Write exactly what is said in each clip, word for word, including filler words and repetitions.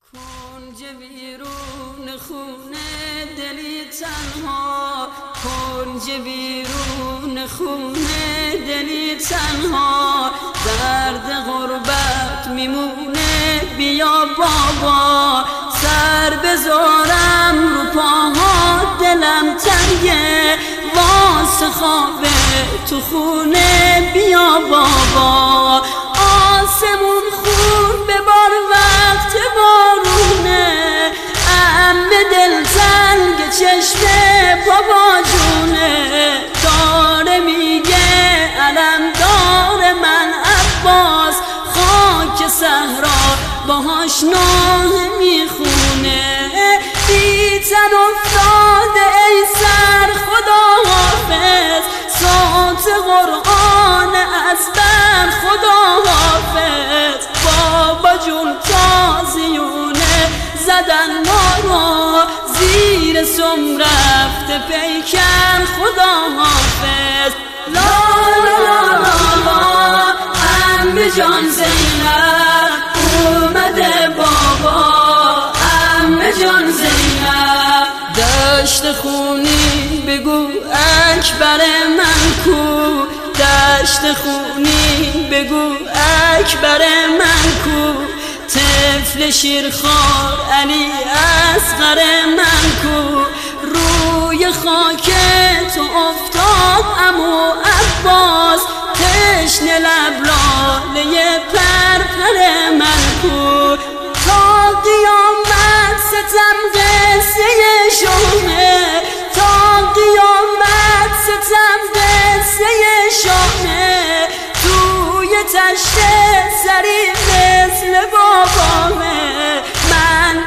کنج بیرون خونه دلی تنها، کنج بیرون خونه دلی تنها، درد غربت میمونه بیا بابا، سر بذارم رو پاها دلم تنگه، واسه خواب تو خونه بیا بابا، آسمون خون ببار وقت بارونه، عمه دل تنگ چشم بابا جونه، داره میگه علم دار من عباس، خاک صحرا باهاش نوح میخونه، بی تن افتاده ای سر خدا حافظ، صوت قرآن از بر خدا حافظ، بابا جون تازیونه زدن ما رو، زیر سم رفته پیکر خدا حافظ، لا لا لا لا عمه جان زینب اومده بابا، عمه جان زینب دشت خونی بگو اکبر من کو، دشت خونی بگو اکبر من کو، طفل شیرخوار علی اصغر من کو، روی خاک تو افتاد عمو عباس، تشنه لب لاله پرپر من کو، تا قیامت ستم قصه شومه، تا قیامت ستم قصه شومه، توی تشت سری مثل بابامه، من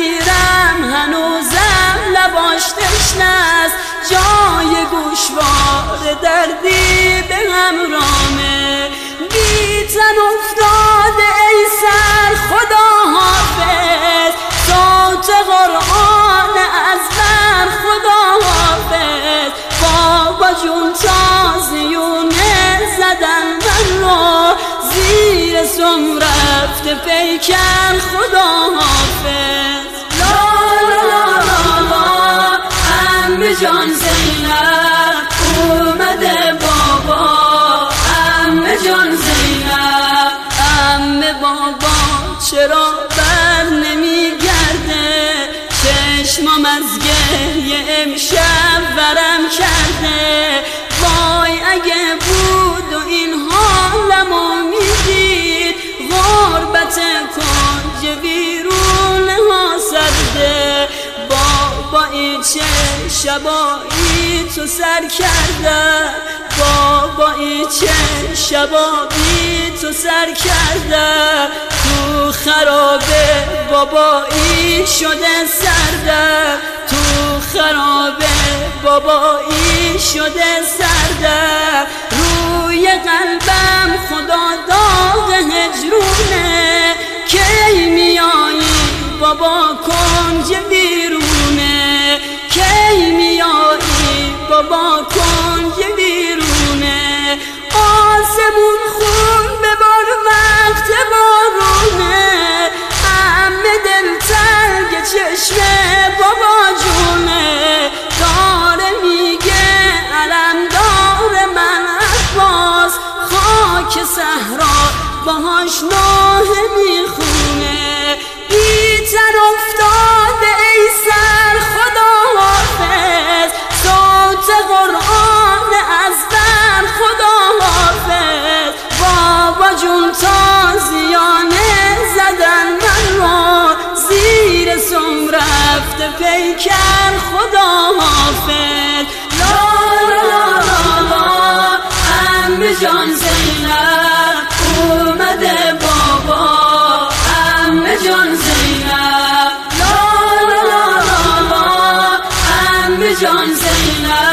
بمیرم هنوزم لباش تشنست، جای گوشوار دردی به همرامه، بی تن افتاده ای سر خدا حافظ، صوت قرآن از بر خدا حافظ، بابا جون تازیونه زدن من رو، زیر سم رفته پیکر خدا حافظ، لا لا لا لا عمه جان زینب اومده بابا، عمه جان زینب، عمه بابا چرا بر نمیگرده، چشمم از گریه امشب ورم کرده، وای اگه بود و این حالمو میدید، غربت کنج بیرون ها سرده، بابا این چه شبایی تو سر کرده، بابا این چه شبایی تو سر کرده، تو خرابه بابایی شده سرده، تو خرابه بابایی شده سرده، روی قلبم خدا داغ هجرونه، کی میایی بابا کنج بیرونه، کی میایی بابا کنج بیرونه، آسمون خون ببار وقت بارونه، عمه دل تنگ چشم بابا جونه، داره میگه علم دار من عباس، خاک صحرا باهاش نوح میخونه، بی تن افتاده ای سر خدا حافظ، صوت قرآن از بر خدا حافظ، بابا جون تازیانه زدن من رو، زیر سم رفته پیکر خدا حافظ، لا لا لا لا عمه جان زینب اومده بابا، عمه جان زینب، لا لا لا لا عمه جان زینب.